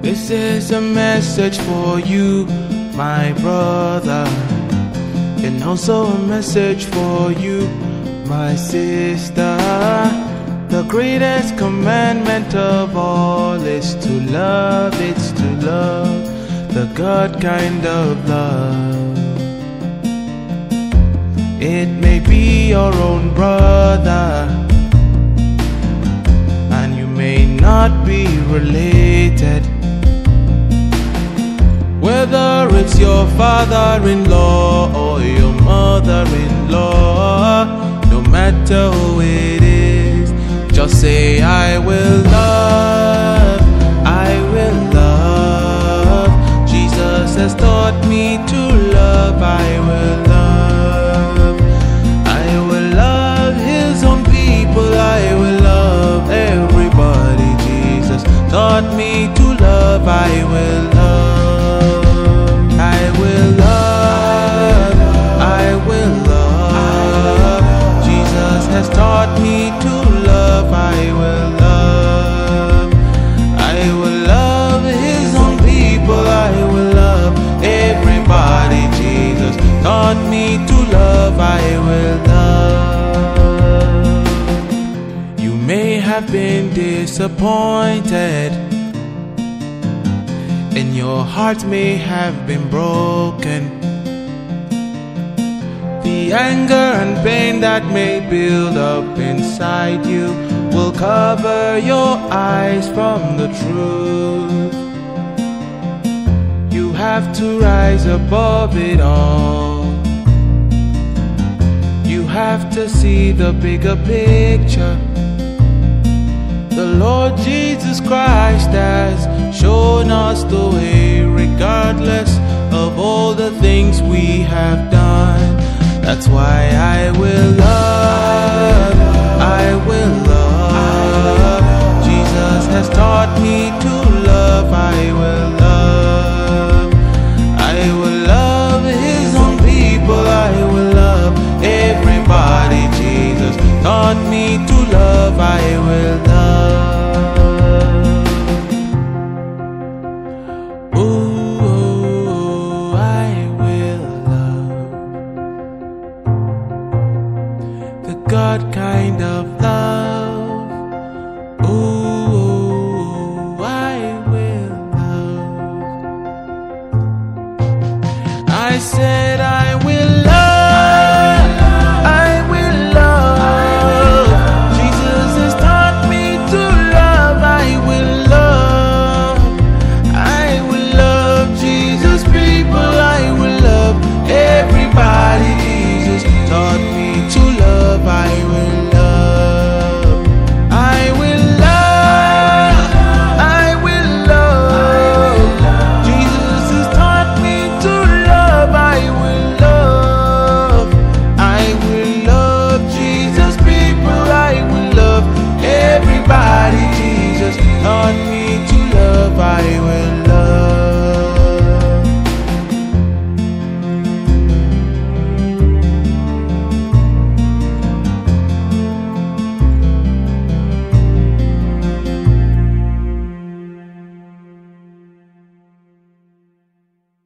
This is a message for you, my brother, and also a message for you, my sister. The greatest commandment of all is to love, it's to love, the God kind of love. It may be your own brother, and you may not be related. Whether it's your father-in-law or your mother-in-law, no matter who it is, just say, I will love, I will love. Jesus has taught me to love, I will love. I will love his own people, I will love everybody. Jesus taught me to love, I will love. I will love, I will love. Jesus has taught me to love, I will love. I will love his own people, I will love everybody. Jesus taught me to love, I will love. You may have been disappointed, and your heart may have been broken. The anger and pain that may build up inside you will cover your eyes from the truth. You have to rise above it all. You have to see the bigger picture. The Lord Jesus Christ has shown us the way, regardless of all the things we have done. That's why I will love, I will love. Jesus has taught me to love, I will love. I will love his own people, I will love everybody. Jesus taught me to love, I will love. Ooh, I will love, the God kind of love. Ooh, I will love. I said I will love.